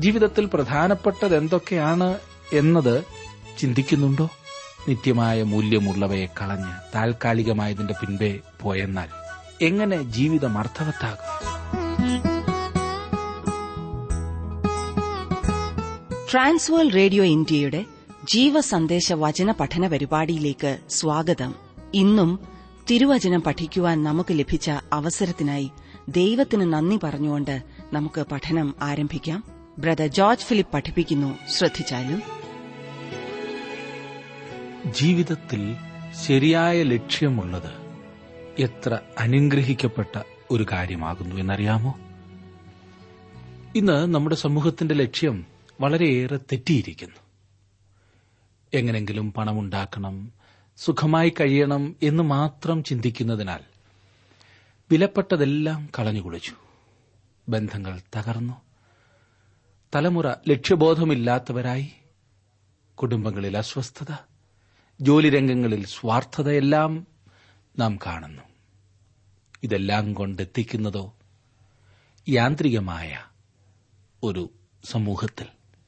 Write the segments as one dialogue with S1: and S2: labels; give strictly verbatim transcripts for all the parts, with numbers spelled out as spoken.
S1: ജീവിതത്തിൽ പ്രധാനപ്പെട്ടത് എന്തൊക്കെയാണ് എന്നത് ചിന്തിക്കുന്നുണ്ടോ? നിത്യമായ മൂല്യമുള്ളവയെ കളഞ്ഞ് താൽക്കാലികമായതിന്റെ പിൻപേ പോയെന്നാൽ എങ്ങനെ ജീവിതം അർത്ഥവത്താകും?
S2: ട്രാൻസ്വേൾ റേഡിയോ ഇന്ത്യയുടെ ജീവസന്ദേശ വചന പഠന പരിപാടിയിലേക്ക് സ്വാഗതം. ഇന്നും തിരുവചനം പഠിക്കുവാൻ നമുക്ക് ലഭിച്ച അവസരത്തിനായി ദൈവത്തിന് നന്ദി പറഞ്ഞുകൊണ്ട് നമുക്ക് പഠനം ആരംഭിക്കാം. ബ്രദർ ജോർജ് ഫിലിപ്പ് പഠിപ്പിക്കുന്നു. ശ്രദ്ധിച്ചാലും.
S1: ജീവിതത്തിൽ ശരിയായ ലക്ഷ്യമുള്ളത് എത്ര അനുഗ്രഹിക്കപ്പെട്ട ഒരു കാര്യമാകുന്നു എന്നറിയാമോ? ഇന്ന് നമ്മുടെ സമൂഹത്തിന്റെ ലക്ഷ്യം വളരെയേറെ തെറ്റിയിരിക്കുന്നു. എങ്ങനെങ്കിലും പണമുണ്ടാക്കണം, സുഖമായി കഴിയണം എന്ന് മാത്രം ചിന്തിക്കുന്നതിനാൽ വിലപ്പെട്ടതെല്ലാം കളഞ്ഞുകുളിച്ചു. ബന്ധങ്ങൾ തകർന്നു. തലമുറ ലക്ഷ്യബോധമില്ലാത്തവരായി. കുടുംബങ്ങളിൽ അസ്വസ്ഥത, ജോലിരംഗങ്ങളിൽ സ്വാർത്ഥതയെല്ലാം നാം കാണുന്നു. ഇതെല്ലാം കൊണ്ടെത്തിക്കുന്നതോ യാന്ത്രികമായ ഒരു സമൂഹത്തിൽ.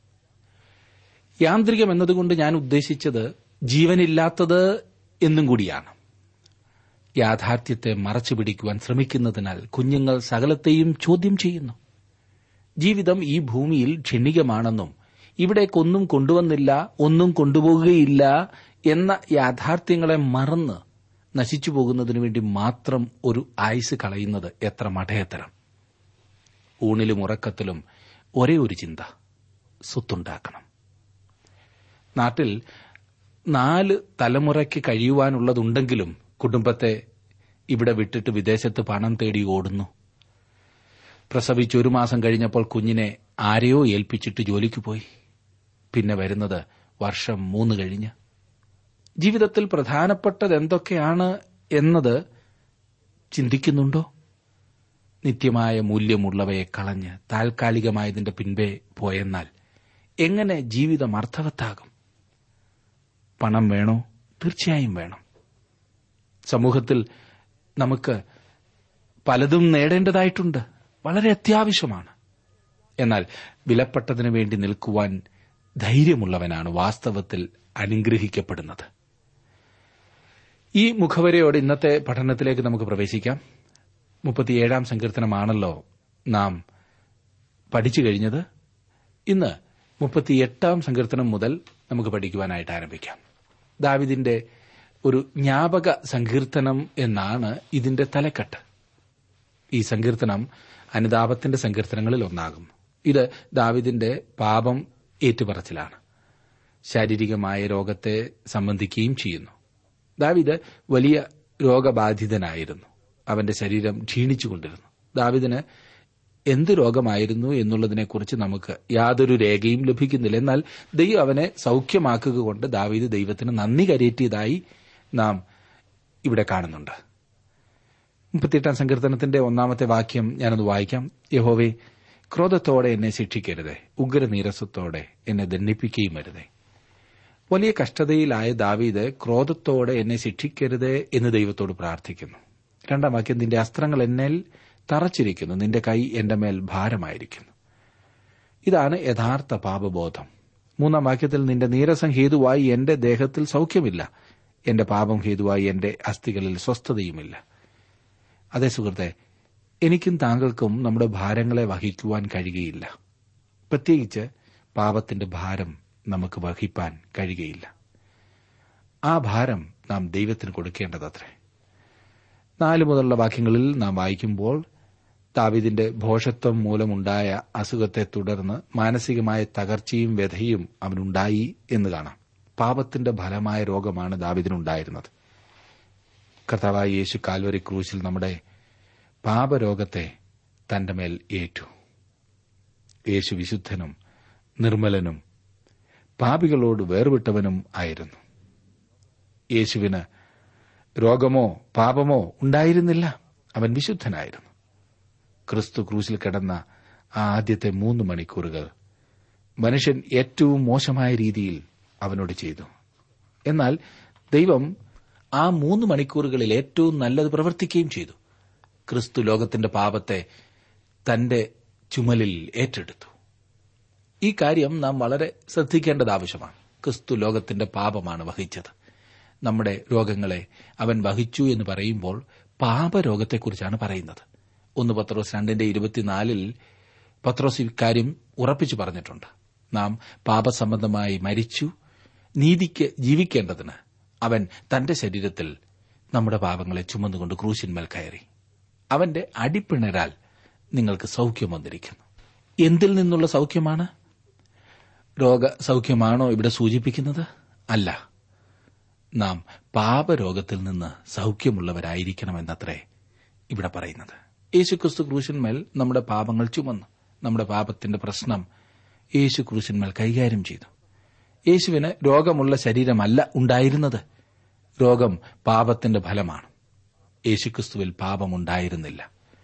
S1: യാന്ത്രികം എന്നതുകൊണ്ട് ഞാൻ ഉദ്ദേശിച്ചത് ജീവനില്ലാത്തത് എന്നും കൂടിയാണ്. യാഥാർത്ഥ്യത്തെ മറച്ചുപിടിക്കുവാൻ ശ്രമിക്കുന്നതിനാൽ കുഞ്ഞുങ്ങൾ സകലത്തെയും ചോദ്യം ചെയ്യുന്നു. ജീവിതം ഈ ഭൂമിയിൽ ക്ഷണികമാണെന്നും ഇവിടേക്കൊന്നും കൊണ്ടുവന്നില്ല, ഒന്നും കൊണ്ടുപോകുകയില്ല എന്ന യാഥാർത്ഥ്യങ്ങളെ മറന്ന് നശിച്ചു പോകുന്നതിനു വേണ്ടി മാത്രം ഒരു ആയുസ് കളയുന്നത് എത്ര മഠയത്തരം. ഊണിലും ഉറക്കത്തിലും ഒരേ ഒരു ചിന്ത, സ്വത്തുണ്ടാക്കണം. നാട്ടിൽ നാല് തലമുറയ്ക്ക് കഴിയുവാനുള്ളതുണ്ടെങ്കിലും കുടുംബത്തെ ഇവിടെ വിട്ടിട്ട് വിദേശത്ത് പണം തേടി ഓടുന്നു. പ്രസവിച്ച് ഒരു മാസം കഴിഞ്ഞപ്പോൾ കുഞ്ഞിനെ ആരെയോ ഏൽപ്പിച്ചിട്ട് ജോലിക്ക് പോയി. പിന്നെ വരുന്നത് വർഷം മൂന്ന് കഴിഞ്ഞ്. ജീവിതത്തിൽ പ്രധാനപ്പെട്ടത് എന്തൊക്കെയാണ് എന്നത് ചിന്തിക്കുന്നുണ്ടോ? നിത്യമായ മൂല്യമുള്ളവയെ കളഞ്ഞ് താൽക്കാലികമായതിന്റെ പിൻപേ പോയെന്നാൽ എങ്ങനെ ജീവിതം അർത്ഥവത്താകും? പണം വേണോ? തീർച്ചയായും വേണം. സമൂഹത്തിൽ നമുക്ക് പലതും നേടേണ്ടതായിട്ടുണ്ട്, വളരെ അത്യാവശ്യമാണ്. എന്നാൽ വിലപ്പെട്ടതിനു വേണ്ടി നിൽക്കുവാൻ ധൈര്യമുള്ളവനാണ് വാസ്തവത്തിൽ അനുഗ്രഹിക്കപ്പെടുന്നത്. ഈ മുഖവരയോടെ ഇന്നത്തെ പഠനത്തിലേക്ക് നമുക്ക് പ്രവേശിക്കാം. മുപ്പത്തിയേഴാം സങ്കീർത്തനമാണല്ലോ നാം പഠിച്ചു കഴിഞ്ഞത്. ഇന്ന് മുപ്പത്തിയെട്ടാം സങ്കീർത്തനം മുതൽ നമുക്ക് പഠിക്കുവാനായിട്ട് ആരംഭിക്കാം. ദാവീദിന്റെ ഒരു ജ്ഞാപക സങ്കീർത്തനം എന്നാണ് ഇതിന്റെ തലക്കെട്ട്. ഈ സങ്കീർത്തനം അനുതാപത്തിന്റെ സങ്കീർത്തനങ്ങളിൽ ഒന്നാകുന്നു. ഇത് ദാവീദിന്റെ പാപം ഏറ്റുപറച്ചിലാണ്. ശാരീരികമായ രോഗത്തെ സംബന്ധിക്കുകയും ചെയ്യുന്നു. ദാവീദ് വലിയ രോഗബാധിതനായിരുന്നു. അവന്റെ ശരീരം ക്ഷീണിച്ചുകൊണ്ടിരുന്നു. ദാവീദിന് എന്ത് രോഗമായിരുന്നു എന്നുള്ളതിനെക്കുറിച്ച് നമുക്ക് യാതൊരു രേഖയും ലഭിക്കുന്നില്ല. എന്നാൽ ദൈവം അവനെ സൌഖ്യമാക്കുക കൊണ്ട് ദാവീദ് ദൈവത്തിന് നന്ദി കരയേറ്റിയതായി നാം ഇവിടെ കാണുന്നുണ്ട്. മുപ്പത്തിയെട്ടാം സങ്കീർത്തനത്തിന്റെ ഒന്നാമത്തെ വാക്യം ഞാനൊന്ന് വായിക്കാം. യഹോവേ, ക്രോധത്തോടെ എന്നെ ശിക്ഷിക്കരുതേ, ഉഗ്രനീരസത്തോടെ എന്നെ ദണ്ഡിപ്പിക്കുകയും അരുതേ. വലിയ കഷ്ടതയിലായ ദാവീദ് ക്രോധത്തോടെ എന്നെ ശിക്ഷിക്കരുതേ എന്ന് ദൈവത്തോട് പ്രാർത്ഥിക്കുന്നു. രണ്ടാം വാക്യം, നിന്റെ അസ്ത്രങ്ങൾ എന്നിൽ തറച്ചിരിക്കുന്നു, നിന്റെ കൈ എന്റെ മേൽ ഭാരമായിരിക്കുന്നു. ഇതാണ് യഥാർത്ഥ പാപബോധം. മൂന്നാം വാക്യത്തിൽ, നിന്റെ നീരസം ഹേതുവായി എന്റെ ദേഹത്തിൽ സൌഖ്യമില്ല, എന്റെ പാപം ഹേതുവായി എന്റെ അസ്ഥികളിൽ സ്വസ്ഥതയുമില്ല. അതേ സുഹൃത്തെ, എനിക്കും താങ്കൾക്കും നമ്മുടെ ഭാരങ്ങളെ വഹിക്കുവാൻ കഴിയുകയില്ല. പ്രത്യേകിച്ച് പാപത്തിന്റെ ഭാരം നമുക്ക് വഹിപ്പാൻ കഴിയുകയില്ല. ആ ഭാരം നാം ദൈവത്തിന് കൊടുക്കേണ്ടതത്രേ. നാല് മുതലുള്ള വാക്യങ്ങളിൽ നാം വായിക്കുമ്പോൾ ദാവീദിന്റെ ഭോഷത്വം മൂലമുണ്ടായ അസുഖത്തെ തുടർന്ന് മാനസികമായ തകർച്ചയും വ്യഥയും അവനുണ്ടായി എന്ന് കാണാം. പാപത്തിന്റെ ഫലമായ രോഗമാണ് ദാവീദിനുണ്ടായിരുന്നത്. കർത്താവായ യേശു കാൽവരി ക്രൂശിൽ നമ്മുടെ പാപരോഗത്തെ തന്റെ മേൽ ഏറ്റു. യേശു വിശുദ്ധനും നിർമ്മലനും പാപികളോട് വേർവിട്ടവനും ആയിരുന്നു. യേശുവിന് രോഗമോ പാപമോ ഉണ്ടായിരുന്നില്ല. അവൻ വിശുദ്ധനായിരുന്നു. ക്രിസ്തു ക്രൂശിൽ കിടന്ന ആ ആദ്യത്തെ മൂന്ന് മണിക്കൂറുകൾ മനുഷ്യൻ ഏറ്റവും മോശമായ രീതിയിൽ അവനോട് ചെയ്തു. എന്നാൽ ദൈവം ആ മൂന്ന് മണിക്കൂറുകളിൽ ഏറ്റവും നല്ലത് പ്രവർത്തിക്കുകയും ചെയ്തു. ക്രിസ്തു ലോകത്തിന്റെ പാപത്തെ തന്റെ ചുമലിൽ ഏറ്റെടുത്തു. ഈ കാര്യം നാം വളരെ ശ്രദ്ധിക്കേണ്ടത് ആവശ്യമാണ്. ക്രിസ്തു ലോകത്തിന്റെ പാപമാണ് വഹിച്ചത്. നമ്മുടെ രോഗങ്ങളെ അവൻ വഹിച്ചു എന്ന് പറയുമ്പോൾ പാപരോഗത്തെക്കുറിച്ചാണ് പറയുന്നത്. ഒന്ന് പത്രോസ് രണ്ടിന്റെ ഇരുപത്തിനാലിൽ പത്രോസ് ഇക്കാര്യം ഉറപ്പിച്ചു പറഞ്ഞിട്ടുണ്ട്. നാം പാപസംബന്ധമായി മരിച്ചു നീതിക്ക് ജീവിക്കേണ്ടതിന് അവൻ തന്റെ ശരീരത്തിൽ നമ്മുടെ പാപങ്ങളെ ചുമന്നുകൊണ്ട് ക്രൂശിന്മേൽ കയറി. അവന്റെ അടിപ്പിണരാൽ നിങ്ങൾക്ക് സൌഖ്യം വന്നിരിക്കുന്നു. എന്തിൽ നിന്നുള്ള സൌഖ്യമാണ്? രോഗസൌഖ്യമാണോ ഇവിടെ സൂചിപ്പിക്കുന്നത്? അല്ല, നാം പാപരോഗത്തിൽ നിന്ന് സൌഖ്യമുള്ളവരായിരിക്കണമെന്നത്രേ ഇവിടെ പറയുന്നത്. യേശുക്രിസ്തു ക്രൂശിന്മേൽ നമ്മുടെ പാപങ്ങൾ ചുമന്നു. നമ്മുടെ പാപത്തിന്റെ പ്രശ്നം യേശു ക്രൂശിന്മേൽ കൈകാര്യം ചെയ്തു. യേശുവിന് രോഗമുള്ള ശരീരമല്ല ഉണ്ടായിരുന്നത്. രോഗം പാപത്തിന്റെ ഫലമാണ്. യേശുക്രിസ്തുവിൽ പാപമുണ്ടായിരുന്നില്ല.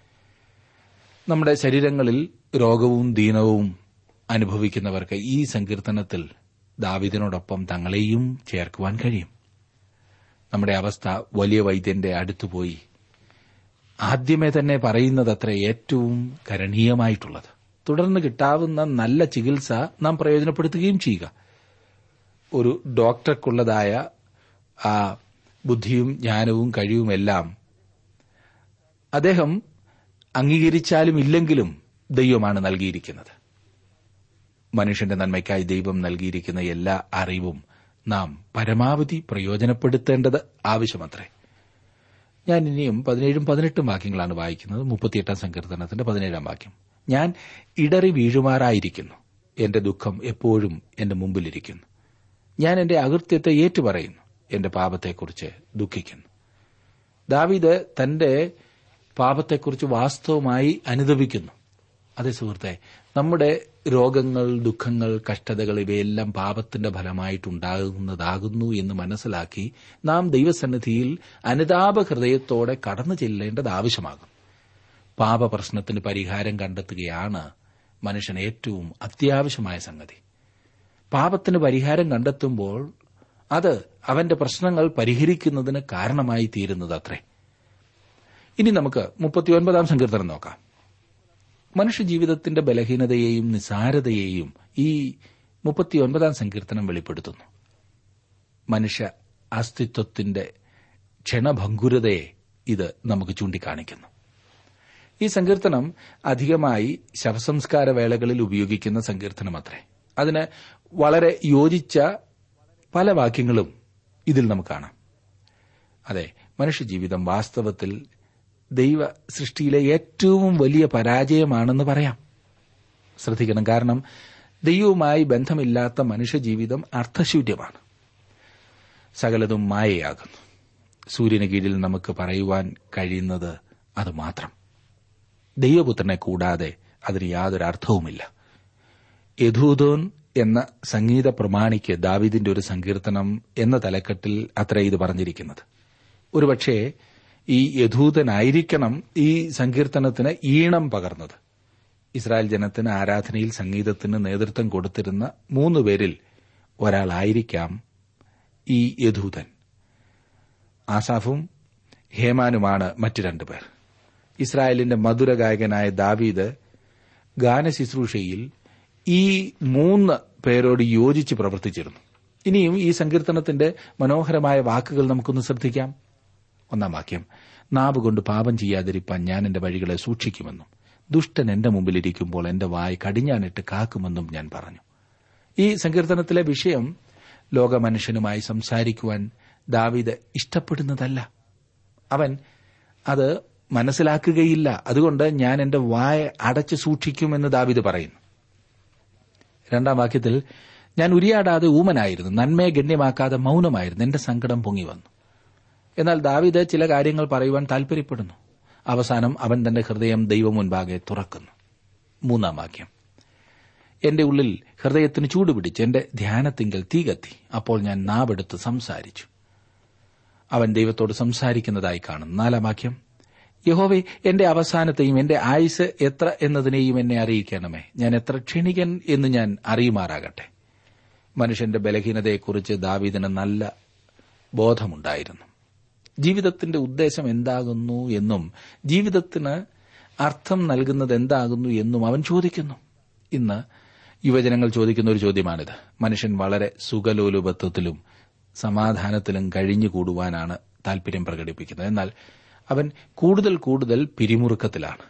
S1: നമ്മുടെ ശരീരങ്ങളിൽ രോഗവും ദീനവും അനുഭവിക്കുന്നവർക്ക് ഈ സങ്കീർത്തനത്തിൽ ദാവീദിനോടൊപ്പം തങ്ങളെയും ചേർക്കുവാൻ കഴിയും. നമ്മുടെ അവസ്ഥ വലിയ വൈദ്യന്റെ അടുത്തുപോയി ആദ്യമേ തന്നെ പറയുന്നതത്ര ഏറ്റവും കരണീയമായിട്ടുള്ളത്. തുടർന്ന് കിട്ടാവുന്ന നല്ല ചികിത്സ നാം പ്രയോജനപ്പെടുത്തുകയും ചെയ്യുക. ഒരു ഡോക്ടർക്കുള്ളതായ ആ ബുദ്ധിയും ജ്ഞാനവും കഴിവുമെല്ലാം അദ്ദേഹം അംഗീകരിച്ചാലും ഇല്ലെങ്കിലും ദൈവമാണ് നൽകിയിരിക്കുന്നത്. മനുഷ്യന്റെ നന്മയ്ക്കായി ദൈവം നൽകിയിരിക്കുന്ന എല്ലാ അറിവും നാം പരമാവധി പ്രയോജനപ്പെടുത്തേണ്ടത് ആവശ്യമത്രേ. ഞാൻ ഇനിയും പതിനേഴും പതിനെട്ടും വാക്യങ്ങളാണ് വായിക്കുന്നത്. മുപ്പത്തിയെട്ടാം സങ്കീർത്തനത്തിന്റെ പതിനേഴാം വാക്യം. ഞാൻ ഇടറി വീഴുമാറായിരിക്കുന്നു. എന്റെ ദുഃഖം എപ്പോഴും എന്റെ മുമ്പിലിരിക്കുന്നു. ഞാൻ എന്റെ അകൃത്യത്തെ ഏറ്റുപറയുന്നു. എന്റെ പാപത്തെക്കുറിച്ച് ദുഃഖിക്കുന്നു. ദാവീദ് തന്റെ പാപത്തെക്കുറിച്ച് വാസ്തവമായി അനുദപിക്കുന്നു. അതേ സുഹൃത്തെ, നമ്മുടെ രോഗങ്ങൾ, ദുഃഖങ്ങൾ, കഷ്ടതകൾ ഇവയെല്ലാം പാപത്തിന്റെ ഫലമായിട്ടുണ്ടാകുന്നതാകുന്നു എന്ന് മനസ്സിലാക്കി നാം ദൈവസന്നിധിയിൽ അനുതാപ ഹൃദയത്തോടെ കടന്നു ചെല്ലേണ്ടത് ആവശ്യമാകും. പാപപ്രശ്നത്തിന് പരിഹാരം കണ്ടെത്തുകയാണ് മനുഷ്യന് ഏറ്റവും അത്യാവശ്യമായ സംഗതി. പാപത്തിന് പരിഹാരം കണ്ടെത്തുമ്പോൾ അത് അവന്റെ പ്രശ്നങ്ങൾ പരിഹരിക്കുന്നതിന് കാരണമായി തീരുന്നതത്രേ. ഇനി നമുക്ക് മുപ്പത്തിയൊൻപതാം സങ്കീർത്തനം നോക്കാം. മനുഷ്യജീവിതത്തിന്റെ ബലഹീനതയെയും നിസാരതയെയും ഈ മുപ്പത്തിയൊൻപതാം സങ്കീർത്തനം വെളിപ്പെടുത്തുന്നു. മനുഷ്യ അസ്തിത്വത്തിന്റെ ക്ഷണഭംഗുരതയെ ഇത് നമുക്ക് ചൂണ്ടിക്കാണിക്കുന്നു. ഈ സങ്കീർത്തനം അധികമായി ശവസംസ്കാര വേളകളിൽ ഉപയോഗിക്കുന്ന സങ്കീർത്തനമത്രേ. അതിന് വളരെ യോജിച്ച പല വാക്യങ്ങളും ഇതിൽ നമുക്ക് കാണാം. അതെ, മനുഷ്യജീവിതം വാസ്തവത്തിൽ ദൈവ സൃഷ്ടിയിലെ ഏറ്റവും വലിയ പരാജയമാണെന്ന് പറയാം. ശ്രദ്ധിക്കണം, കാരണം ദൈവവുമായി ബന്ധമില്ലാത്ത മനുഷ്യജീവിതം അർത്ഥശൂന്യമാണ്. സകലതും മായയാകുന്നു. സൂര്യന് കീഴിൽ നമുക്ക് പറയുവാൻ കഴിയുന്നത് അത് മാത്രം. ദൈവപുത്രനെ കൂടാതെ അതിന് യാതൊരു അർത്ഥവുമില്ല. യദൂഥോൻ എന്ന സംഗീത പ്രമാണിക്ക് ദാവീദിന്റെ ഒരു സങ്കീർത്തനം എന്ന തലക്കെട്ടിൽ അത്ര ഇത് പറഞ്ഞിരിക്കുന്നത്. ഒരുപക്ഷേ ഈ യദൂഥനായിരിക്കണം ഈ സങ്കീർത്തനത്തിന് ഈണം പകർന്നത്. ഇസ്രായേൽ ജനത്തിന് ആരാധനയിൽ സംഗീതത്തിന് നേതൃത്വം കൊടുത്തിരുന്ന മൂന്നു പേരിൽ ഒരാളായിരിക്കാം ഈ യദൂഥൻ. ആസാഫും ഹേമാനുമാണ് മറ്റു രണ്ടുപേർ. ഇസ്രായേലിന്റെ മധുരഗായകനായ ദാവീദ് ഗാനശുശ്രൂഷയിൽ ഈ മൂന്ന് പേരോട് യോജിച്ച് പ്രവർത്തിച്ചിരുന്നു. ഇനിയും ഈ സങ്കീർത്തനത്തിന്റെ മനോഹരമായ വാക്കുകൾ നമുക്കൊന്ന് ശ്രദ്ധിക്കാം. ഒന്നാം വാക്യം. നാവുകൊണ്ട് പാപം ചെയ്യാതിരിപ്പാൻ ഞാൻ എന്റെ വഴികളെ സൂക്ഷിക്കുമെന്നും ദുഷ്ടൻ എന്റെ മുമ്പിലിരിക്കുമ്പോൾ എന്റെ വായ് കടിഞ്ഞാനിട്ട് കാക്കുമെന്നും ഞാൻ പറഞ്ഞു. ഈ സങ്കീർത്തനത്തിലെ വിഷയം ലോകമനുഷ്യനുമായി സംസാരിക്കുവാൻ ദാവീദ് ഇഷ്ടപ്പെടുന്നതല്ല. അവൻ അത് മനസ്സിലാക്കുകയില്ല. അതുകൊണ്ട് ഞാൻ എന്റെ വായ അടച്ചു സൂക്ഷിക്കുമെന്ന് ദാവീദ് പറയുന്നു. രണ്ടാം വാക്യത്തിൽ, ഞാൻ ഉരിയാടാതെ ഊമനായിരുന്നു, നന്മയെ ഗണ്യമാക്കാതെ മൌനമായിരുന്നു, എന്റെ സങ്കടം പൊങ്ങി വന്നു. എന്നാൽ ദാവീദ് ചില കാര്യങ്ങൾ പറയുവാൻ താൽപര്യപ്പെടുന്നു. അവസാനം അവൻ തന്റെ ഹൃദയം ദൈവം മുൻപാകെ തുറക്കുന്നു. മൂന്നാം വാക്യം. എന്റെ ഉള്ളിൽ ഹൃദയത്തിന് ചൂടുപിടിച്ച് എന്റെ ധ്യാനത്തിങ്കൽ തീ കത്തി. അപ്പോൾ ഞാൻ നാവെടുത്ത് സംസാരിച്ചു. അവൻ ദൈവത്തോട് സംസാരിക്കുന്നതായി കാണുന്നു. നാലാം വാക്യം. യഹോവേ, എന്റെ അവസാനത്തെയും എന്റെ ആയുസ് എത്ര എന്നതിനെയും എന്നെ അറിയിക്കണമേ. ഞാൻ എത്ര ക്ഷണികൻ എന്ന് ഞാൻ അറിയുമാറാകട്ടെ. മനുഷ്യന്റെ ബലഹീനതയെക്കുറിച്ച് ദാവീദിന് നല്ല ബോധമുണ്ടായിരുന്നു. ജീവിതത്തിന്റെ ഉദ്ദേശം എന്താകുന്നു എന്നും ജീവിതത്തിന് അർത്ഥം നൽകുന്നത് എന്താകുന്നു എന്നും അവൻ ചോദിക്കുന്നു. ഇന്ന് യുവജനങ്ങൾ ചോദിക്കുന്ന ഒരു ചോദ്യമാണിത്. മനുഷ്യൻ വളരെ സുഖലോലുപത്വത്തിലും സമാധാനത്തിലും കഴിഞ്ഞുകൂടുവാനാണ് താൽപര്യം പ്രകടിപ്പിക്കുന്നത്. എന്നാൽ അവൻ കൂടുതൽ കൂടുതൽ പിരിമുറുക്കത്തിലാണ്.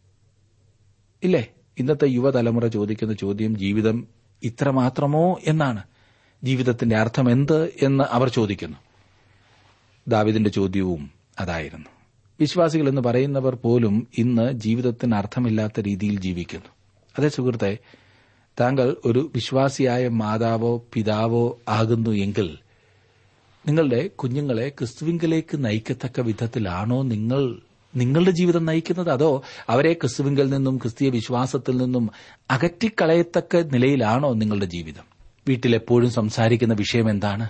S1: ഇല്ലേ? ഇന്നത്തെ യുവതലമുറ ചോദിക്കുന്ന ചോദ്യം ജീവിതം ഇത്രമാത്രമോ എന്നാണ്. ജീവിതത്തിന്റെ അർത്ഥം എന്ത് എന്ന് അവർ ചോദിക്കുന്നു. ദാവീദിന്റെ ചോദ്യവും അതായിരുന്നു. വിശ്വാസികൾ എന്ന് പറയുന്നവർ പോലും ഇന്ന് ജീവിതത്തിന് അർത്ഥമില്ലാത്ത രീതിയിൽ ജീവിക്കുന്നു. അതേ സുഹൃത്തെ, താങ്കൾ ഒരു വിശ്വാസിയായ മാതാവോ പിതാവോ ആകുന്നു എങ്കിൽ നിങ്ങളുടെ കുഞ്ഞുങ്ങളെ ക്രിസ്തുവിങ്കലേക്ക് നയിക്കത്തക്ക വിധത്തിലാണോ നിങ്ങൾ നിങ്ങളുടെ ജീവിതം നയിക്കുന്നത്? അതോ അവരെ ക്രിസ്തുവിങ്കൽ നിന്നും ക്രിസ്തീയ വിശ്വാസത്തിൽ നിന്നും അകറ്റിക്കളയത്തക്ക നിലയിലാണോ നിങ്ങളുടെ ജീവിതം? വീട്ടിലെപ്പോഴും സംസാരിക്കുന്ന വിഷയം എന്താണ്?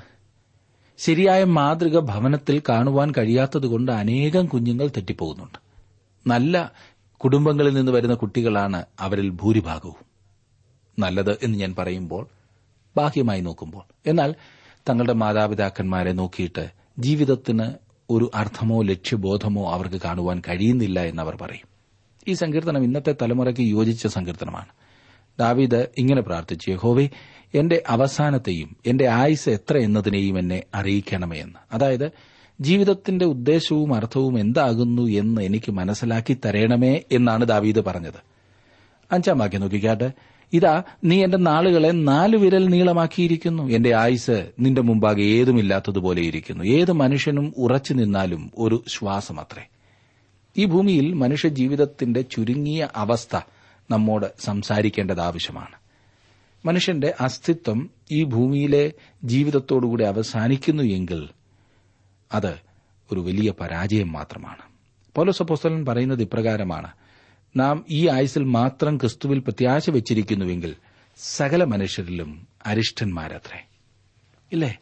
S1: ശരിയായ മാതൃക ഭവനത്തിൽ കാണുവാൻ കഴിയാത്തതുകൊണ്ട് അനേകം കുഞ്ഞുങ്ങൾ തെറ്റിപ്പോകുന്നുണ്ട്. നല്ല കുടുംബങ്ങളിൽ നിന്ന് വരുന്ന കുട്ടികളാണ് അവരിൽ ഭൂരിഭാഗവും. നല്ലത് എന്ന് ഞാൻ പറയുമ്പോൾ ബാഹ്യമായി നോക്കുമ്പോൾ. എന്നാൽ തങ്ങളുടെ മാതാപിതാക്കന്മാരെ നോക്കിയിട്ട് ജീവിതത്തിന് ഒരു അർത്ഥമോ ലക്ഷ്യബോധമോ അവർക്ക് കാണുവാൻ കഴിയുന്നില്ല എന്നവർ പറയും. ഈ സങ്കീർത്തനം ഇന്നത്തെ തലമുറയ്ക്ക് യോജിച്ച സങ്കീർത്തനമാണ്. ദാവീദ് ഇങ്ങനെ പ്രാർത്ഥിച്ചു: യഹോവേ, എന്റെ അവസാനത്തെയും എന്റെ ആയുസ് എത്ര എന്നതിനെയും എന്നെ അറിയിക്കണമേ എന്ന്. അതായത് ജീവിതത്തിന്റെ ഉദ്ദേശവും അർത്ഥവും എന്താകുന്നു എന്ന് എനിക്ക് മനസ്സിലാക്കി തരണമേ എന്നാണ് ദാവീദ് പറഞ്ഞത്. അഞ്ചാം വാക്യം നോക്കിക്കാട്ടെ. ഇതാ, നീ എന്റെ നാളുകളെ നാലു വിരൽ നീളമാക്കിയിരിക്കുന്നു. എന്റെ ആയുസ് നിന്റെ മുമ്പാകെ ഏതുമില്ലാത്തതുപോലെ ഇരിക്കുന്നു. ഏത് മനുഷ്യനും ഉറച്ചു നിന്നാലും ഒരു ശ്വാസമത്രേ. ഈ ഭൂമിയിൽ മനുഷ്യ ജീവിതത്തിന്റെ ചുരുങ്ങിയ അവസ്ഥ നമ്മോട് സംസാരിക്കേണ്ടത് ആവശ്യമാണ്. മനുഷ്യന്റെ അസ്തിത്വം ഈ ഭൂമിയിലെ ജീവിതത്തോടുകൂടി അവസാനിക്കുന്നു എങ്കിൽ അത് ഒരു വലിയ പരാജയം മാത്രമാണ്. പൗലോസ് അപ്പോസ്തലൻ പറയുന്നത് ഇപ്രകാരമാണ്: നാം ഈ ആയുസ്സിൽ മാത്രം ക്രിസ്തുവിൽ പ്രത്യാശ വെച്ചിരിക്കുന്നുവെങ്കിൽ സകല മനുഷ്യരിലും അരിഷ്ടന്മാരത്രേ. ഇല്ലേ?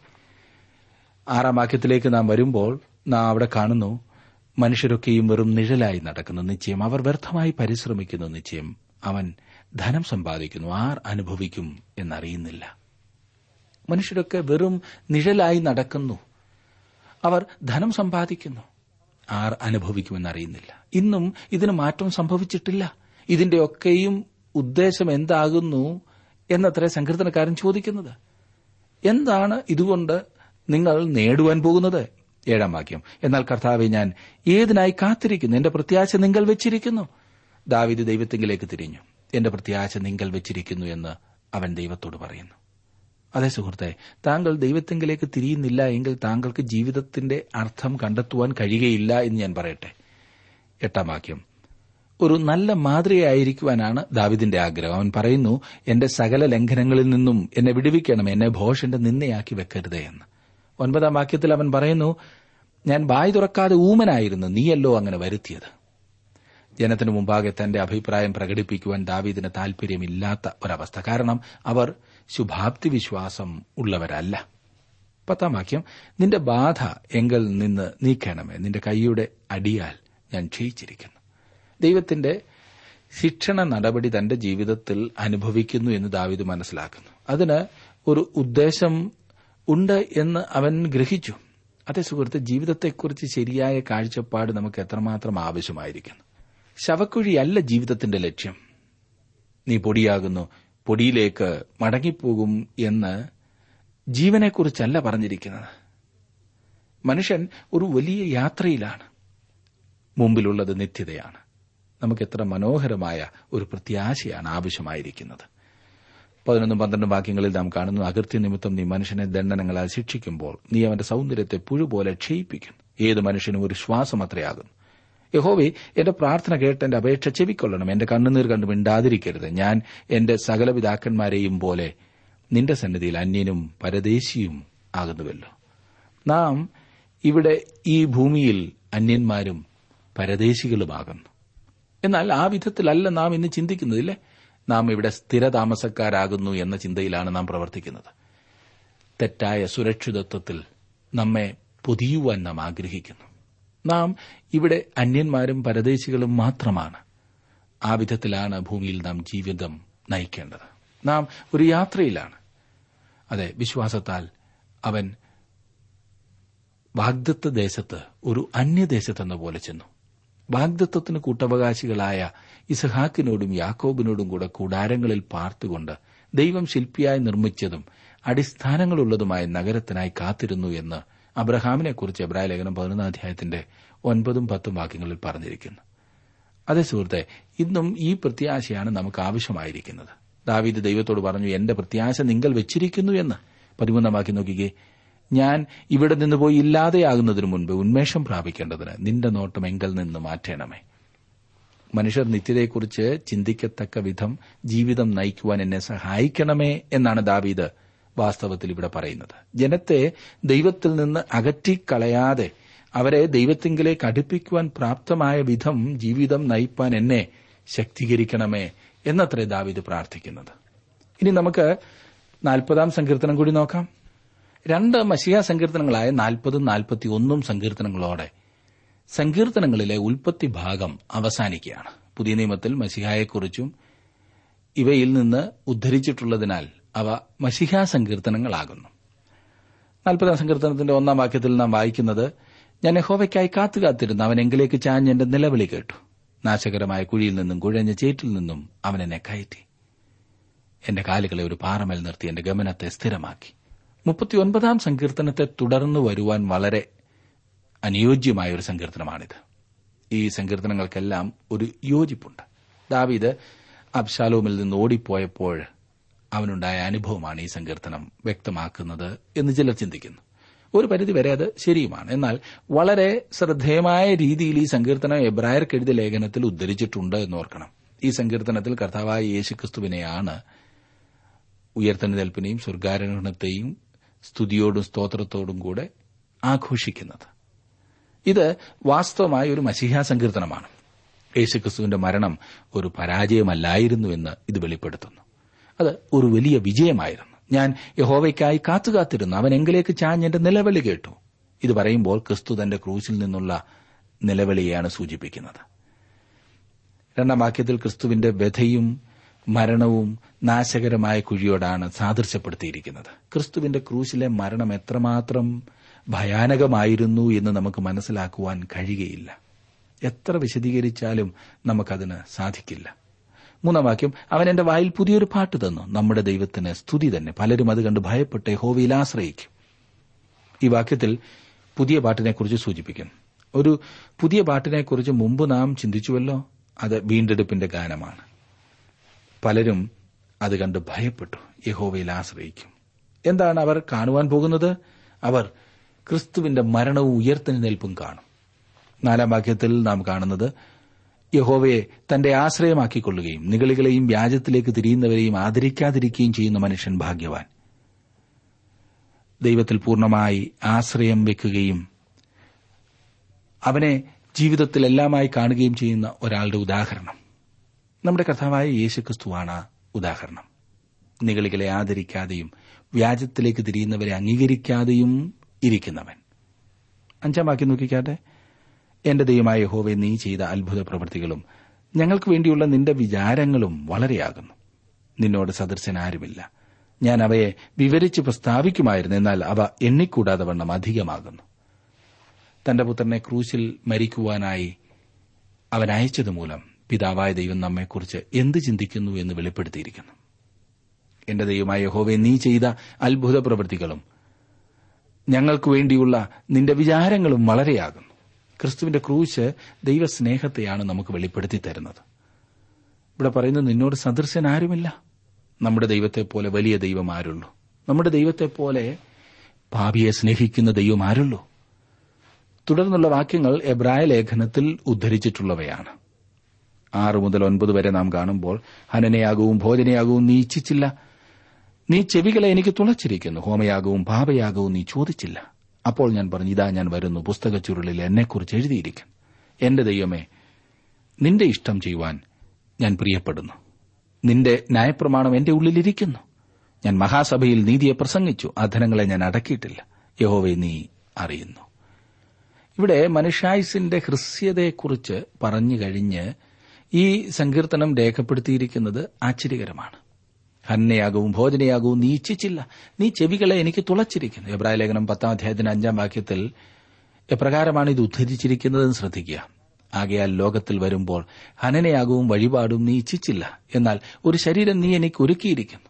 S1: ആറാം വാക്യത്തിലേക്ക് നാം വരുമ്പോൾ നാം അവിടെ കാണുന്നു, മനുഷ്യരൊക്കെയും വെറും നിഴലായി നടക്കുന്നു നിശ്ചയം. അവർ വ്യർത്ഥമായി പരിശ്രമിക്കുന്നു നിശ്ചയം. അവൻ ധനം സമ്പാദിക്കുന്നു, ആർ അനുഭവിക്കും എന്നറിയുന്നില്ല. മനുഷ്യരൊക്കെ വെറും നിഴലായി നടക്കുന്നു. അവർ ധനം സമ്പാദിക്കുന്നു, ആർ അനുഭവിക്കുമെന്നറിയുന്നില്ല. ഇന്നും ഇതിന് മാറ്റം സംഭവിച്ചിട്ടില്ല. ഇതിന്റെയൊക്കെയും ഉദ്ദേശം എന്താകുന്നു എന്നത്രേ സങ്കീർത്തനക്കാരൻ ചോദിക്കുന്നത്. എന്താണ് ഇതുകൊണ്ട് നിങ്ങൾ നേടുവാൻ പോകുന്നത്? ഏഴാം വാക്യം. എന്നാൽ കർത്താവെ, ഞാൻ ഏതിനായി കാത്തിരിക്കുന്നു? എന്റെ പ്രത്യാശ നിങ്ങൾ വെച്ചിരിക്കുന്നു. ദാവീദ് ദൈവത്തിങ്കിലേക്ക് തിരിഞ്ഞു. എന്റെ പ്രത്യാശ നിങ്ങൾ വെച്ചിരിക്കുന്നു എന്ന് അവൻ ദൈവത്തോട് പറയുന്നു. അതേ സുഹൃത്തെ, താങ്കൾ ദൈവത്തിങ്കിലേക്ക് തിരിയുന്നില്ല എങ്കിൽ താങ്കൾക്ക് ജീവിതത്തിന്റെ അർത്ഥം കണ്ടെത്തുവാൻ കഴിയുകയില്ല എന്ന് ഞാൻ പറയട്ടെ. എട്ടാം വാക്യം. ഒരു നല്ല മാതൃകയായിരിക്കുവാനാണ് ദാവീദിന്റെ ആഗ്രഹം. അവൻ പറയുന്നു, എന്റെ സകല ലംഘനങ്ങളിൽ നിന്നും എന്നെ വിടുവിക്കണം, എന്നെ ഭോഷന്റെ നിന്നയാക്കി വെക്കരുതേ എന്ന്. ഒൻപതാം വാക്യത്തിൽ അവൻ പറയുന്നു, ഞാൻ വായ് തുറക്കാതെ ഊമനായിരുന്നു, നീയല്ലോ അങ്ങനെ വരുത്തിയത്. ജനത്തിനു മുമ്പാകെ തന്റെ അഭിപ്രായം പ്രകടിപ്പിക്കുവാൻ ദാവീദിന് താൽപര്യമില്ലാത്ത ഒരവസ്ഥ. കാരണം അവർ ശുഭാപ്തി വിശ്വാസം ഉള്ളവരല്ല. പത്താം വാക്യം. നിന്റെ ബാധ എങ്കിൽ നിന്ന് നീക്കണമേ, നിന്റെ കൈയുടെ അടിയാൽ ഞാൻ ക്ഷയിച്ചിരിക്കുന്നു. ദൈവത്തിന്റെ ശിക്ഷണ നടപടി തന്റെ ജീവിതത്തിൽ അനുഭവിക്കുന്നു എന്ന് ദാവീദ് മനസ്സിലാക്കുന്നു. അതിന് ഒരു ഉദ്ദേശം ഉണ്ട് എന്ന് അവൻ ഗ്രഹിച്ചു. അതേ സുഹൃത്ത്, ജീവിതത്തെക്കുറിച്ച് ശരിയായ കാഴ്ചപ്പാട് നമുക്ക് എത്രമാത്രം ആവശ്യമായിരിക്കുന്നു. ശവക്കുഴിയല്ല ജീവിതത്തിന്റെ ലക്ഷ്യം. നീ പൊടിയാകുന്നു, പൊടിയിലേക്ക് മടങ്ങിപ്പോകും എന്ന് ജീവനെക്കുറിച്ചല്ല പറഞ്ഞിരിക്കുന്നത്. മനുഷ്യൻ ഒരു വലിയ യാത്രയിലാണ്. മുമ്പിലുള്ളത് നിത്യതയാണ്. നമുക്ക് എത്ര മനോഹരമായ ഒരു പ്രത്യാശയാണ് ആവശ്യമായിരിക്കുന്നത്. പതിനൊന്നും പന്ത്രണ്ടും വാക്യങ്ങളിൽ നാം കാണുന്നു, അകൃത്യ നിമിത്തം നീ മനുഷ്യനെ ദണ്ഡനങ്ങളാൽ ശിക്ഷിക്കുമ്പോൾ നീ അവന്റെ സൗന്ദര്യത്തെ പുഴുപോലെ ക്ഷയിപ്പിക്കുന്നു. ഏത് മനുഷ്യനും ഒരു ശ്വാസം അത്രയാകുന്നു. യഹോവേ, എന്റെ പ്രാർത്ഥന കേട്ട് എന്റെ അപേക്ഷ ചെവിക്കൊള്ളണം. എന്റെ കണ്ണുനീർ കണ്ടു മിണ്ടാതിരിക്കരുത്. ഞാൻ എന്റെ സകല പിതാക്കന്മാരെയും പോലെ നിന്റെ സന്നിധിയിൽ അന്യനും പരദേശിയും ആകുന്നുവല്ലോ. നാം ഇവിടെ ഈ ഭൂമിയിൽ അന്യന്മാരും പരദേശികളുമാകുന്നു. എന്നാൽ ആ വിധത്തിലല്ല നാം ഇന്ന് ചിന്തിക്കുന്നതില്ലേ. നാം ഇവിടെ സ്ഥിരതാമസക്കാരാകുന്നു എന്ന ചിന്തയിലാണ് നാം പ്രവർത്തിക്കുന്നത്. തെറ്റായ സുരക്ഷിതത്വത്തിൽ നമ്മെ പൊതിയുവാൻ നാം ആഗ്രഹിക്കുന്നു. നാം ഇവിടെ അന്യന്മാരും പരദേശികളും മാത്രമാണ്. ആ വിധത്തിലാണ് ഭൂമിയിൽ നാം ജീവിതം നയിക്കേണ്ടത്. നാം ഒരു യാത്രയിലാണ്. അതെ, വിശ്വാസത്താൽ അവൻ വാഗ്ദത്ത ദേശത്ത് ഒരു അന്യദേശത്തെന്ന പോലെ ചെന്നു. വാഗ്ദത്തത്തിന് കൂട്ടവകാശികളായ ഇസഹാക്കിനോടും യാക്കോബിനോടും കൂടെ കൂടാരങ്ങളിൽ പാർത്തുകൊണ്ട് ദൈവം ശില്പിയായി നിർമ്മിച്ചതും അടിസ്ഥാനങ്ങളുള്ളതുമായ നഗരത്തിനായി കാത്തിരുന്നു എന്ന് അബ്രഹാമിനെക്കുറിച്ച് എബ്രായ ലേഖനം പതിനൊന്നാം അധ്യായത്തിന്റെ ഒൻപതും പത്തും വാക്യങ്ങളിൽ പറഞ്ഞിരിക്കുന്നു. അതേ സുഹൃത്തെ, ഇന്നും ഈ പ്രത്യാശയാണ് നമുക്ക് ആവശ്യമായിരിക്കുന്നത്. ദാവീദ് ദൈവത്തോട് പറഞ്ഞു, എന്റെ പ്രത്യാശ നിങ്ങൾ വെച്ചിരിക്കുന്നു എന്ന്. പതിമൂന്നാം വാക്യം നോക്കിക്കേ, ഞാൻ ഇവിടെ നിന്ന് പോയി ഇല്ലാതെയാകുന്നതിനു മുൻപ് ഉന്മേഷം പ്രാപിക്കേണ്ടതിന് നിന്റെ നോട്ടം എങ്കിൽ നിന്ന് മാറ്റണമേ. മനുഷ്യർ നിത്യതയെക്കുറിച്ച് ചിന്തിക്കത്തക്ക വിധം ജീവിതം നയിക്കുവാൻ എന്നെ സഹായിക്കണമേ എന്നാണ് ദാവീദ് വാസ്തവത്തിൽ ഇവിടെ പറയുന്നത്. ജനത്തെ ദൈവത്തിൽ നിന്ന് അകറ്റിക്കളയാതെ അവരെ ദൈവത്തിങ്കിലേക്ക് അടുപ്പിക്കുവാൻ പ്രാപ്തമായ വിധം ജീവിതം നയിപ്പാൻ എന്നെ ശക്തീകരിക്കണമേ എന്നത്രേ ദാവീദ് പ്രാർത്ഥിക്കുന്നത്. ഇനി നമുക്ക് നാൽപ്പതാം സങ്കീർത്തനം കൂടി നോക്കാം. രണ്ട് മശിഹാ സങ്കീർത്തനങ്ങളായ നാൽപ്പതും നാൽപ്പത്തി ഒന്നും സങ്കീർത്തനങ്ങളോടെ സങ്കീർത്തനങ്ങളിലെ ഉൽപ്പത്തി ഭാഗം അവസാനിക്കുകയാണ്. പുതിയ നിയമത്തിൽ മശിഹായെക്കുറിച്ചും ഇവയിൽ നിന്ന് ഉദ്ധരിച്ചിട്ടുള്ളതിനാൽ അവ മശിഹാ സങ്കീർത്തനങ്ങളാകുന്നു. നാൽപ്പതാം സങ്കീർത്തനത്തിന്റെ ഒന്നാം വാക്യത്തിൽ നാം വായിക്കുന്നത്, ഞാൻ യഹോവയ്ക്കായി കാത്തുകാത്തിരുന്നു, അവൻ എങ്കിലേക്ക് ചാഞ്ഞ് എന്റെ നിലവിളി കേട്ടു. നാശകരമായ കുഴിയിൽ നിന്നും കുഴഞ്ഞ ചേറ്റിൽ നിന്നും അവൻ എന്നെ കയറ്റി. എന്റെ കാലുകളെ ഒരു പാറമേൽ നിർത്തി എന്റെ ഗമനത്തെ സ്ഥിരമാക്കി. മുപ്പത്തിയൊൻപതാം സങ്കീർത്തനത്തെ തുടർന്നു വരുവാൻ വളരെ അനുയോജ്യമായ ഒരു സങ്കീർത്തനമാണിത്. ഈ സങ്കീർത്തനങ്ങൾക്കെല്ലാം ഒരു യോജിപ്പുണ്ട്. ദാവീദ് അബ്ശാലോമിൽ നിന്ന് ഓടിപ്പോയപ്പോൾ അവനുണ്ടായ അനുഭവമാണ് ഈ സങ്കീർത്തനം വ്യക്തമാക്കുന്നത് എന്ന് ചിലർ ചിന്തിക്കുന്നു. ഒരു പരിധിവരെ അത് ശരിയുമാണ്. എന്നാൽ വളരെ ശ്രദ്ധേയമായ രീതിയിൽ ഈ സങ്കീർത്തനം എബ്രായർക്ക് എഴുതിയ ലേഖനത്തിൽ ഉദ്ധരിച്ചിട്ടുണ്ട് എന്നോർക്കണം. ഈ സങ്കീർത്തനത്തിൽ കർത്താവായ യേശുക്രിസ്തുവിനെയാണ് ഉയർത്തെഴുന്നേൽപ്പിനെയും സ്വർഗാരോഹണത്തെയും സ്തുതിയോടും സ്തോത്രത്തോടും കൂടെ ആഘോഷിക്കുന്നത്. ഇത് വാസ്തവമായ ഒരു മശിഹാ സങ്കീർത്തനമാണ്. യേശുക്രിസ്തുവിന്റെ മരണം ഒരു പരാജയമല്ലായിരുന്നു എന്ന് ഇത് വെളിപ്പെടുത്തുന്നു. അത് ഒരു വലിയ വിജയമായിരുന്നു. ഞാൻ യഹോവയ്ക്കായി കാത്തുകാത്തിരുന്നു, അവൻ എങ്കിലേക്ക് ചാഞ്ഞ് എന്റെ നിലവിളി കേട്ടു. ഇത് പറയുമ്പോൾ ക്രിസ്തു തന്റെ ക്രൂശിൽ നിന്നുള്ള നിലവിളിയെയാണ് സൂചിപ്പിക്കുന്നത്. രണ്ടാം വാക്യത്തിൽ ക്രിസ്തുവിന്റെ വ്യഥയും മരണവും നാശകരമായ കുഴിയോടാണ് സാദൃശ്യപ്പെടുത്തിയിരിക്കുന്നത്. ക്രിസ്തുവിന്റെ ക്രൂശിലെ മരണം എത്രമാത്രം ഭയാനകമായിരുന്നു എന്ന് നമുക്ക് മനസ്സിലാക്കുവാൻ കഴിയുകയില്ല. എത്ര വിശദീകരിച്ചാലും നമുക്കതിന് സാധിക്കില്ല. മൂന്നാം വാക്യം, അവൻ എന്റെ വായിൽ പുതിയൊരു പാട്ട് തന്നു, നമ്മുടെ ദൈവത്തിന് സ്തുതി തന്നെ. പലരും അത് കണ്ട് ഭയപ്പെട്ട് യഹോവയിൽ ആശ്രയിക്കും. ഈ വാക്യത്തിൽ പുതിയ പാട്ടിനെക്കുറിച്ച് സൂചിപ്പിക്കുന്നു. ഒരു പുതിയ പാട്ടിനെക്കുറിച്ച് മുമ്പ് നാം ചിന്തിച്ചുവല്ലോ, അത് വീണ്ടെടുപ്പിന്റെ ഗാനമാണ്. പലരും അത് കണ്ട് ഭയപ്പെട്ടു യഹോവയിൽ ആശ്രയിക്കും. എന്താണ് അവർ കാണുവാൻ പോകുന്നത്? അവർ ക്രിസ്തുവിന്റെ മരണവും ഉയർത്തെഴുന്നേൽപ്പും കാണും. നാലാം വാക്യത്തിൽ നാം കാണുന്നത്, യഹോവയെ തന്റെ ആശ്രയമാക്കിക്കൊള്ളുകയും നിഗളികളെയും വ്യാജത്തിലേക്ക് തിരിയുന്നവരെയും ആദരിക്കാതിരിക്കുകയും ചെയ്യുന്ന മനുഷ്യൻ ഭാഗ്യവാൻ. ദൈവത്തിൽ പൂർണ്ണമായി ആശ്രയം വെക്കുകയും അവനെ ജീവിതത്തിൽ എല്ലാമായി കാണുകയും ചെയ്യുന്ന ഒരാളുടെ ഉദാഹരണം നമ്മുടെ കർത്താവായ യേശുക്രിസ്തുവാണ്. ഉദാഹരണം നിഗളികളെ ആദരിക്കാതെയും വ്യാജത്തിലേക്ക് തിരിയുന്നവരെ അംഗീകരിക്കാതെയും ഇരിക്കുന്നവൻ. അഞ്ചാം വാക്യം നോക്കിക്കാട്ടെ, എന്റെ ദൈവമായ യഹോവേ, നീ ചെയ്ത അത്ഭുത പ്രവൃത്തികളും ഞങ്ങൾക്ക് വേണ്ടിയുള്ള നിന്റെ വിചാരങ്ങളും വളരെയാകുന്നു. നിന്നോട് സദൃശനാരുമില്ല. ഞാൻ അവയെ വിവരിച്ച് പ്രസ്താവിക്കുമായിരുന്നു, എന്നാൽ അവ എണ്ണിക്കൂടാതെ വണ്ണം അധികമാകുന്നു. തന്റെ പുത്രനെ ക്രൂശിൽ മരിക്കുവാനായി അവൻ അയച്ചതുമൂലം പിതാവായ ദൈവം നമ്മെക്കുറിച്ച് എന്ത് ചിന്തിക്കുന്നു എന്ന് വെളിപ്പെടുത്തിയിരിക്കുന്നു. എന്റെ ദൈവമായ യഹോവേ, നീ ചെയ്ത അത്ഭുത പ്രവൃത്തികളും ഞങ്ങൾക്ക് വേണ്ടിയുള്ള നിന്റെ വിചാരങ്ങളും വളരെയാകുന്നു. ക്രിസ്തുവിന്റെ ക്രൂശ് ദൈവസ്നേഹത്തെയാണ് നമുക്ക് വെളിപ്പെടുത്തി തരുന്നത്. ഇവിടെ പറയുന്നത്, നിന്നോട് സദൃശനാരുമില്ല. നമ്മുടെ ദൈവത്തെപ്പോലെ വലിയ ദൈവം ആരുള്ളൂ? നമ്മുടെ ദൈവത്തെപ്പോലെ പാപിയെ സ്നേഹിക്കുന്ന ദൈവം ആരുള്ളൂ? തുടർന്നുള്ള വാക്യങ്ങൾ എബ്രായ ലേഖനത്തിൽ ഉദ്ധരിച്ചിട്ടുള്ളവയാണ്. ആറ് മുതൽ ഒൻപത് വരെ നാം കാണുമ്പോൾ, ഹനനയാകവും ഭോജനയാകവും നീ ഇച്ഛിച്ചില്ല, നീ ചെവികളെ എനിക്ക് തുളച്ചിരിക്കുന്നു, ഹോമയാകവും പാപയാകവും നീ ചോദിച്ചില്ല. അപ്പോൾ ഞാൻ പറഞ്ഞു, ഇതാ ഞാൻ വരുന്നു, പുസ്തകച്ചുരുളിൽ എന്നെക്കുറിച്ച് എഴുതിയിരിക്കുന്നു. എന്റെ ദൈവമേ, നിന്റെ ഇഷ്ടം ചെയ്യുവാൻ ഞാൻ പ്രിയപ്പെടുന്നു. നിന്റെ ന്യായപ്രമാണം എന്റെ ഉള്ളിലിരിക്കുന്നു. ഞാൻ മഹാസഭയിൽ നീതിയെ പ്രസംഗിച്ചു, അധരങ്ങളെ ഞാൻ അടക്കിയിട്ടില്ല. യഹോവേ, നീ അറിയുന്നു. ഇവിടെ മനുഷ്യായുസിന്റെ ഹൃസ്യതയെക്കുറിച്ച് പറഞ്ഞു കഴിഞ്ഞ് ഈ സങ്കീർത്തനം രേഖപ്പെടുത്തിയിരിക്കുന്നത് ആശ്ചര്യകരമാണ്. ഹന്നയാകവും ഭോജനയാകവും നീ ഇച്ഛിച്ചില്ല, നീ ചെവികളെ എനിക്ക് തുളച്ചിരിക്കുന്നു. എബ്രായ ലേഖനം പത്താം അധ്യായത്തിന്റെ അഞ്ചാം വാക്യത്തിൽ എപ്രകാരമാണ് ഇത് ഉദ്ധരിച്ചിരിക്കുന്നതെന്ന് ശ്രദ്ധിക്കുക. ആകയാൽ ലോകത്തിൽ വരുമ്പോൾ ഹനനയാകവും വഴിപാടും നീ ഇച്ഛിച്ചില്ല, എന്നാൽ ഒരു ശരീരം നീ എനിക്ക് ഒരുക്കിയിരിക്കുന്നു.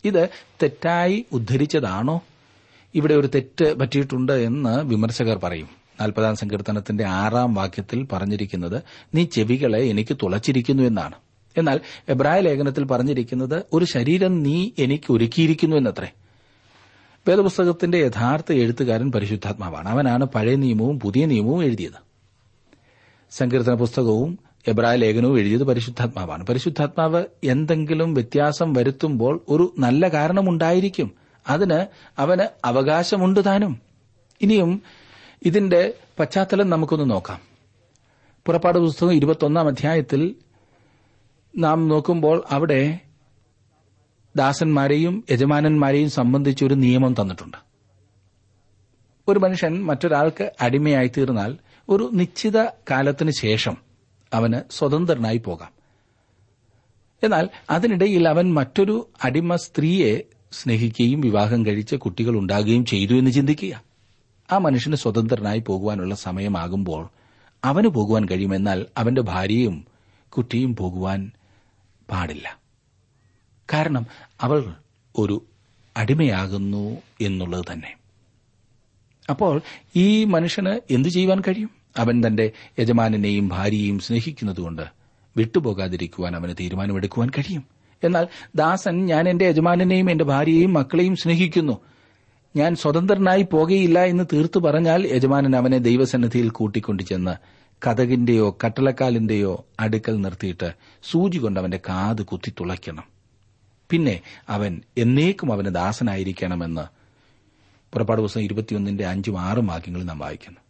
S1: ഇത് തെറ്റായി ഉദ്ധരിച്ചതാണോ? ഇവിടെ ഒരു തെറ്റ് പറ്റിയിട്ടുണ്ട് എന്ന് വിമർശകർ പറയും. നാൽപ്പതാം സങ്കീർത്തനത്തിന്റെ ആറാം വാക്യത്തിൽ പറഞ്ഞിരിക്കുന്നത് നീ ചെവികളെ എനിക്ക് തുളച്ചിരിക്കുന്നു എന്നാണ്. എന്നാൽ എബ്രായ ലേഖനത്തിൽ പറഞ്ഞിരിക്കുന്നത് ഒരു ശരീരം നീ എനിക്ക് ഒരുക്കിയിരിക്കുന്നു എന്നത്രേ. വേദപുസ്തകത്തിന്റെ യഥാർത്ഥ എഴുത്തുകാരൻ പരിശുദ്ധാത്മാവാണ്. അവനാണ് പഴയ നിയമവും പുതിയ നിയമവും എഴുതിയത്. സങ്കീർത്തന പുസ്തകവും എബ്രായ ലേഖനവും എഴുതിയത് പരിശുദ്ധാത്മാവാണ്. പരിശുദ്ധാത്മാവ് എന്തെങ്കിലും വ്യത്യാസം വരുത്തുമ്പോൾ ഒരു നല്ല കാരണമുണ്ടായിരിക്കും. അതിന് അവന് അവകാശമുണ്ട് താനും. ഇനിയും ഇതിന്റെ പശ്ചാത്തലം നമുക്കൊന്ന് നോക്കാം. പുറപ്പാട് പുസ്തകം ഇരുപത്തൊന്നാം അധ്യായത്തിൽ നാം നോക്കുമ്പോൾ അവിടെ ദാസന്മാരെയും യജമാനന്മാരെയും സംബന്ധിച്ച് ഒരു നിയമം തന്നിട്ടുണ്ട്. ഒരു മനുഷ്യൻ മറ്റൊരാൾക്ക് അടിമയായി തീർന്നാൽ ഒരു നിശ്ചിത കാലത്തിന് ശേഷം അവന് സ്വതന്ത്രനായി പോകാം. എന്നാൽ അതിനിടയിൽ അവൻ മറ്റൊരു അടിമ സ്ത്രീയെ സ്നേഹിക്കുകയും വിവാഹം കഴിച്ച് കുട്ടികൾ ഉണ്ടാകുകയും ചെയ്തു എന്ന് ചിന്തിക്കുക. ആ മനുഷ്യന് സ്വതന്ത്രനായി പോകുവാനുള്ള സമയമാകുമ്പോൾ അവന് പോകുവാൻ കഴിയുമെന്നാൽ അവന്റെ ഭാര്യയും കുട്ടിയും പോകുവാൻ പാടില്ല. കാരണം അവൾ ഒരു അടിമയാകുന്നു എന്നുള്ളത് തന്നെ. അപ്പോൾ ഈ മനുഷ്യന് എന്തു ചെയ്യുവാൻ കഴിയും? അവൻ തന്റെ യജമാനെയും ഭാര്യയെയും സ്നേഹിക്കുന്നതുകൊണ്ട് വിട്ടുപോകാതിരിക്കുവാൻ അവന് തീരുമാനമെടുക്കുവാൻ കഴിയും. എന്നാൽ ദാസൻ ഞാൻ എന്റെ യജമാനെയും എന്റെ ഭാര്യയെയും മക്കളെയും സ്നേഹിക്കുന്നു, ഞാൻ സ്വതന്ത്രനായി പോകുകയില്ല എന്ന് തീർത്തു പറഞ്ഞാൽ യജമാനൻ അവനെ ദൈവസന്നിധിയിൽ കൂട്ടിക്കൊണ്ടു ചെന്ന് കതകിന്റെയോ കട്ടളക്കാലിന്റെയോ അടുക്കൽ നിർത്തിയിട്ട് സൂചി കൊണ്ട് അവന്റെ കാത് കുത്തി തുളയ്ക്കണം. പിന്നെ അവൻ എന്നേക്കും അവന് ദാസനായിരിക്കണമെന്ന് പുറപ്പാട് പുസ്തകം ഇരുപത്തിയൊന്നിന്റെ അഞ്ചും ആറും വാക്യങ്ങളിൽ നാം വായിക്കുന്നു.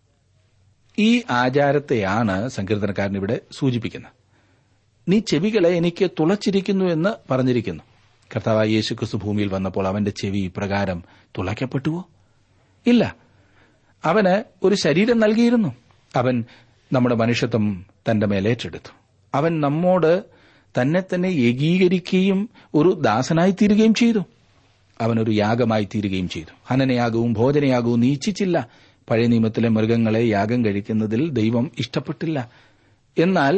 S1: ഈ ആചാരത്തെയാണ് സങ്കീർത്തനക്കാരൻ ഇവിടെ സൂചിപ്പിക്കുന്നത്. നീ ചെവികളെ എനിക്ക് തുളച്ചിരിക്കുന്നു എന്ന് പറഞ്ഞിരിക്കുന്നു. കർത്താവായ യേശുക്രിസ്തു ഭൂമിയിൽ വന്നപ്പോൾ അവന്റെ ചെവി ഇപ്രകാരം തുളയ്ക്കപ്പെട്ടുവോ? ഇല്ല. അവന് ഒരു ശരീരം നൽകിയിരുന്നു. അവൻ നമ്മുടെ മനുഷ്യത്വം തന്റെ മേലേറ്റെടുത്തു. അവൻ നമ്മോട് തന്നെ തന്നെ ഏകീകരിക്കുകയും ഒരു ദാസനായി തീരുകയും ചെയ്തു. അവനൊരു യാഗമായി തീരുകയും ചെയ്തു. ഹനനയാഗവും ഭോജനയാഗവും നീ ഇച്ഛിച്ചില്ല. പഴയ നിയമത്തിലെ മൃഗങ്ങളെ യാഗം കഴിക്കുന്നതിൽ ദൈവം ഇഷ്ടപ്പെട്ടില്ല. എന്നാൽ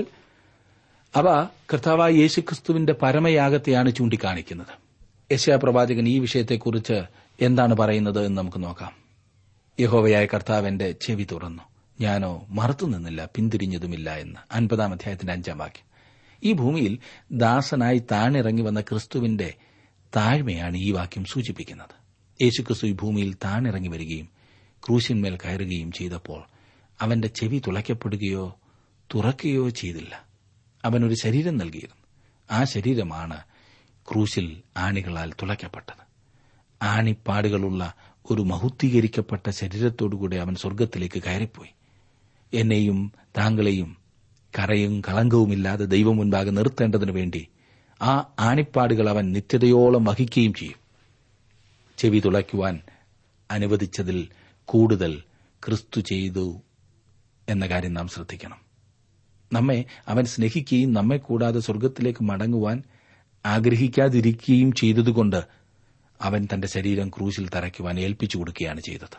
S1: അവ കർത്താവായ യേശുക്രിസ്തുവിന്റെ പരമയാഗത്തെയാണ് ചൂണ്ടിക്കാണിക്കുന്നത്. യെശയ്യാ പ്രവാചകൻ ഈ വിഷയത്തെക്കുറിച്ച് എന്താണ് പറയുന്നത് എന്ന് നമുക്ക് നോക്കാം. യഹോവയായ കർത്താവ് എന്റെ ചെവി തുറന്നു, ഞാനോ മറുത്തുനിന്നില്ല, പിന്തിരിഞ്ഞതുമില്ല എന്ന്. അൻപതാം അധ്യായത്തിന്റെ അഞ്ചാം വാക്യം. ഈ ഭൂമിയിൽ ദാസനായി താണിറങ്ങി വന്ന ക്രിസ്തുവിന്റെ താഴ്മയാണ് ഈ വാക്യം സൂചിപ്പിക്കുന്നത്. യേശുക്രിസ്തു ഈ ഭൂമിയിൽ താണിറങ്ങി വരികയും ക്രൂശിന്മേൽ കയറുകയും ചെയ്തപ്പോൾ അവന്റെ ചെവി തുളയ്ക്കപ്പെടുകയോ തുറക്കുകയോ ചെയ്തില്ല. അവനൊരു ശരീരം നൽകിയിരുന്നു. ആ ശരീരമാണ് ക്രൂശിൽ ആണികളാൽ തുളയ്ക്കപ്പെട്ടത്. ആണിപ്പാടുകളുള്ള ഒരു മഹുദ്ധീകരിക്കപ്പെട്ട ശരീരത്തോടുകൂടി അവൻ സ്വർഗ്ഗത്തിലേക്ക് കയറിപ്പോയി. എന്നെയും താങ്കളെയും കറയും കളങ്കവുമില്ലാതെ ദൈവം മുൻപാകെ നിർത്തേണ്ടതിനു വേണ്ടി ആ ആണിപ്പാടുകൾ അവൻ നിത്യതയോളം വഹിക്കുകയും ചെയ്യും. ചെവി തുളയ്ക്കുവാൻ അനുവദിച്ചതിൽ കൂടുതൽ ക്രിസ്തു ചെയ്തു എന്ന കാര്യം നാം ശ്രദ്ധിക്കണം. നമ്മെ അവൻ സ്നേഹിക്കുകയും നമ്മെ കൂടാതെ സ്വർഗ്ഗത്തിലേക്ക് മടങ്ങുവാൻ ആഗ്രഹിക്കാതിരിക്കുകയും ചെയ്തതുകൊണ്ട് അവൻ തന്റെ ശരീരം ക്രൂശിൽ തറയ്ക്കുവാൻ ഏൽപ്പിച്ചു കൊടുക്കുകയാണ് ചെയ്തത്.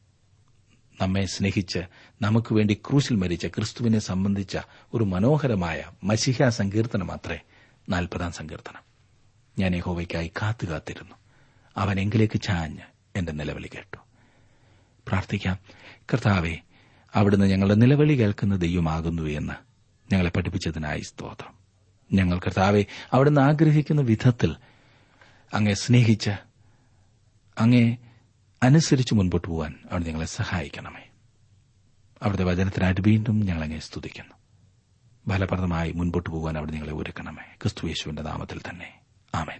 S1: നമ്മെ സ്നേഹിച്ച് നമുക്ക് വേണ്ടി ക്രൂശിൽ മരിച്ച ക്രിസ്തുവിനെ സംബന്ധിച്ച ഒരു മനോഹരമായ മശിഹാ സങ്കീർത്തനമാത്രേ നാൽപ്പതാം സങ്കീർത്തനം. ഞാൻ യഹോവയ്ക്കായി കാത്തുകാത്തിരുന്നു, അവൻ എങ്കിലേക്ക് ചാഞ്ഞ് എന്റെ നിലവിളി കേട്ടു. പ്രാർത്ഥിക്കാം. കർത്താവേ, അവിടുന്ന് ഞങ്ങളുടെ നിലവിളി കേൾക്കുന്ന ദൈവമാകുന്നു എന്ന് ഞങ്ങളെ പഠിപ്പിച്ചതിനായി സ്തോത്രം. ഞങ്ങൾ കർത്താവെ അവിടുന്ന് ആഗ്രഹിക്കുന്ന വിധത്തിൽ അങ്ങേ സ്നേഹിച്ച് അങ്ങേ അനുസരിച്ച് മുൻപോട്ട് പോകാൻ അവിടെ ഞങ്ങളെ സഹായിക്കണമേ. അവിടുത്തെ വചനത്തിനായിട്ട് വീണ്ടും ഞങ്ങളങ്ങേ സ്തുതിക്കുന്നു. ഫലപ്രദമായി മുൻപോട്ട് പോകാൻ അവിടെ ഞങ്ങളെ ഒരുക്കണമേ. ക്രിസ്തു യേശുവിന്റെ നാമത്തിൽ തന്നെ, ആമേൻ.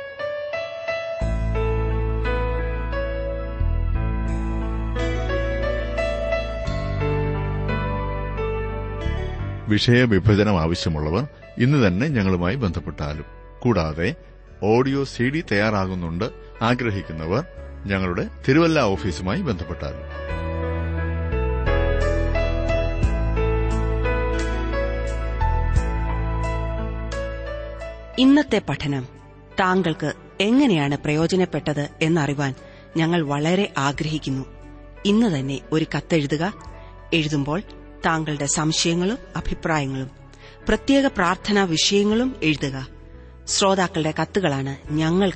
S3: വിഷയവിഭജനം ആവശ്യമുള്ളവർ ഇന്ന് തന്നെ ഞങ്ങളുമായി ബന്ധപ്പെട്ടാലും. കൂടാതെ ഓഡിയോ സി ഡി തയ്യാറാകുന്നുണ്ട് ആഗ്രഹിക്കുന്നവർ ഞങ്ങളുടെ തിരുവല്ല ഓഫീസുമായി ബന്ധപ്പെട്ടാലും.
S2: ഇന്നത്തെ പഠനം താങ്കൾക്ക് എങ്ങനെയാണ് പ്രയോജനപ്പെട്ടത് എന്നറിവാൻ ഞങ്ങൾ വളരെ ആഗ്രഹിക്കുന്നു. ഇന്ന് തന്നെ ഒരു കത്തെഴുതുക. എഴുതുമ്പോൾ താങ്കളുടെ സംശയങ്ങളും അഭിപ്രായങ്ങളും പ്രത്യേക പ്രാർത്ഥനാ വിഷയങ്ങളും എഴുതുക. ശ്രോതാക്കളുടെ കത്തുകളാണ് ഞങ്ങൾക്ക്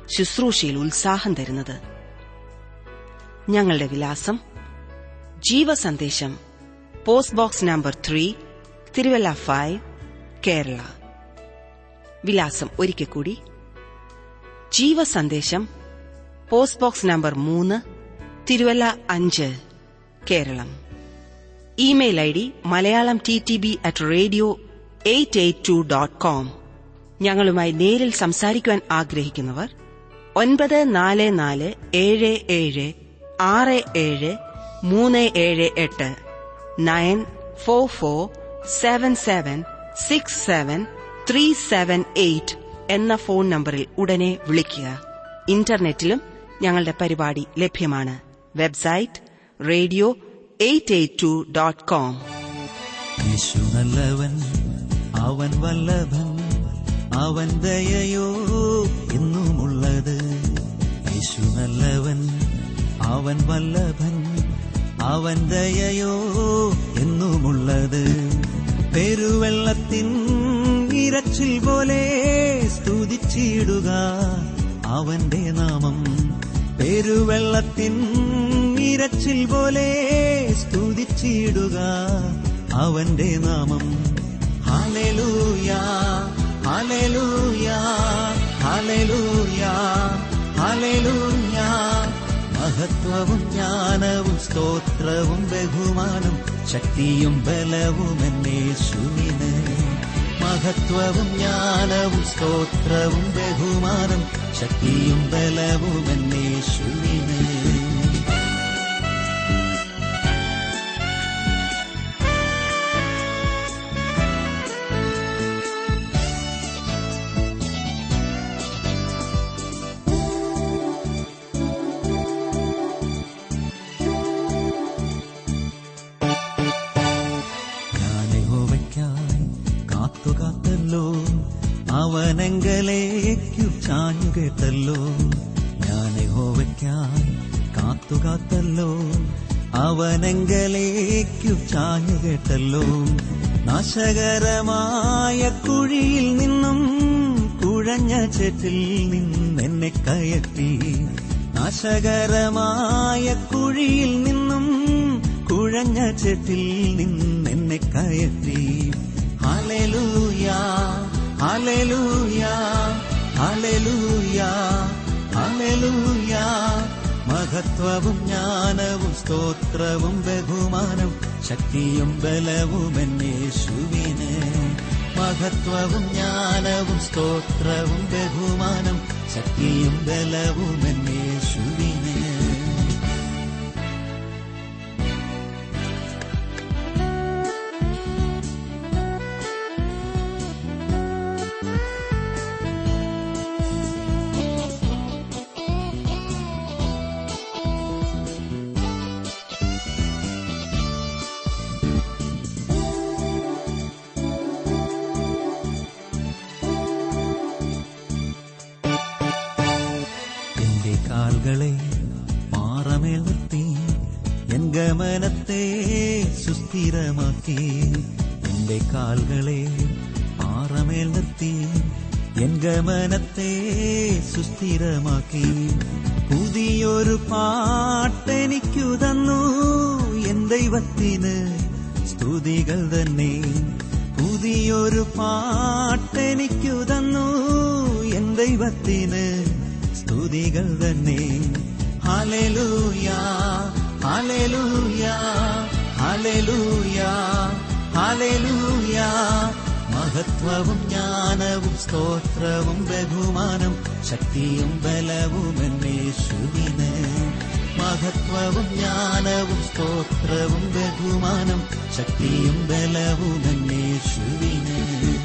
S2: ശുശ്രൂഷയിൽ ഉത്സാഹം തരുന്നത്. ഞങ്ങളുടെ വിലാസം: Jeevasandesam, post box number three, Thiruvalla five, Kerala. വിലാസം ഒരിക്കൽ കൂടി: ജീവസന്ദേശം, പോസ്റ്റ് ബോക്സ് നമ്പർ മൂന്ന്, തിരുവല്ല അഞ്ച്, Keralam. Email I D Malayalam T T B at radio eight eight two dot com. ഞങ്ങളുമായി നേരിൽ സംസാരിക്കുവാൻ ആഗ്രഹിക്കുന്നവർ ഒൻപത് നാല് നാല് ഏഴ് ഏഴ് ആറ് ഏഴ് മൂന്ന് ഏഴ് എട്ട് nine four four seven seven six seven three seven eight എന്ന ഫോൺ നമ്പറിൽ ഉടനെ വിളിക്കുക. ഇന്റർനെറ്റിലും ഞങ്ങളുടെ പരിപാടി ലഭ്യമാണ്. Website radio eight eight two dot com.
S4: Yeshu നല്ലവൻ, അവൻ വല്ലഭൻ, അവൻ ദയയോ എന്നുമുള്ളത്. യേശു നല്ലവൻ, അവൻ വല്ലഭൻ, അവൻ ദയയോ എന്നുമുള്ളത്. പെരുവെള്ളത്തിൻ ഇരച്ചിൽ പോലെ സ്തുതിച്ചിടുക അവന്റെ നാമം. പെരുവെള്ളത്തിൻ ഇരച്ചിൽ പോലെ സ്തുതിച്ചിടുക അവന്റെ നാമം. ഹല്ലേലൂയാ, ഹല്ലേലൂയാ, ഹല്ലേലൂയാ, ഹല്ലേലൂയാ. മഹത്വവും ജ്ഞാനവും സ്തോത്രവും ബഹുമാനം ശക്തിയും ബലവും എന്നേശുവിന്. മഹത്വവും ജ്ഞാനവും സ്തോത്രവും ബഹുമാനം ശക്തിയും ബലവും എന്നേശുവിന്. അവനെങ്കലേക്കു ചാഞ്ഞു കേട്ടല്ലോ, ഞാൻ യഹോവയ്ക്കായി കാത്തുകാത്തല്ലോ. അവനെങ്കലേക്കു ചാഞ്ഞു കേട്ടല്ലോ. നാശകരമായ കുഴിയിൽ നിന്നും കുഴഞ്ഞ ചേറ്റിൽ നിന്നെന്നെ കയറ്റി. നാശകരമായ കുഴിയിൽ നിന്നും കുഴഞ്ഞ ചേറ്റിൽ നിന്നെന്നെ കയറ്റി. ഹല്ലേലൂയാ, ഹല്ലേലൂയാ, ഹല്ലേലൂയാ, ഹല്ലേലൂയാ. മഹത്വവും ജ്ഞാനവും സ്തോത്രവും ബഹുമാനം ശക്തിയും ബലവും എന്നേശുവിന്. മഹത്വവും ജ്ഞാനവും സ്തോത്രവും ബഹുമാനം ശക്തിയും ബലവും എന്നേശുവിന്. കാൽകളെ പാറമേൽ നിർത്തി എൻ ഗമനത്തെ സുസ്ഥിരമാക്കി. എന്റെ കാൽകളെ പാറമേൽ നിർത്തി എൻ ഗമനത്തെ സുസ്ഥിരമാക്കി. പുതിയൊരു പാട്ടെനിക്കു തന്നു എൻ ദൈവത്തിന് സ്തുതികൾ തന്നെ. പുതിയൊരു പാട്ടെനിക്കു തന്നു എൻ ദൈവത്തിന് സ്തുതികൾ തന്നെ. ഹല്ലേലൂയാ, ഹല്ലേലൂയാ, ഹല്ലേലൂയാ, ഹല്ലേലൂയാ. മഹത്വവും ജ്ഞാനവും സ്തോത്രവും ബഹുമാനം ശക്തിയും ബലവും എന്നേശുവിന്. മഹത്വവും ജ്ഞാനവും സ്തോത്രവും ബഹുമാനം ശക്തിയും ബലവും എന്നേശുവിന്.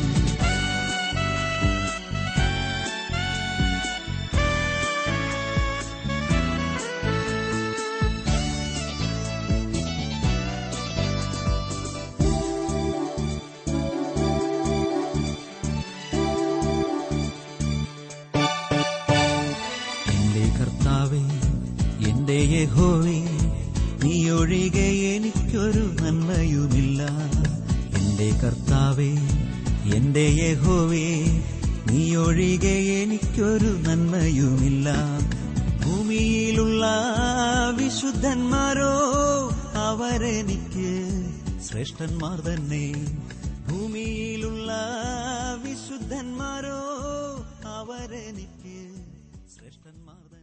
S4: യഹോവേ, നീയൊഴികെ എനിക്കൊരു നന്മയുമില്ല. എന്റെ കർത്താവേ, എന്റെ യഹോവേ, നീയൊഴികെ എനിക്കൊരു നന്മയുമില്ല. ഭൂമിയിലുള്ള വിശുദ്ധന്മാരോ അവരെനിക്ക് ശ്രേഷ്ഠന്മാർ തന്നെ. ഭൂമിയിലുള്ള വിശുദ്ധന്മാരോ അവരെനിക്ക് ശ്രേഷ്ഠന്മാർ തന്നെ.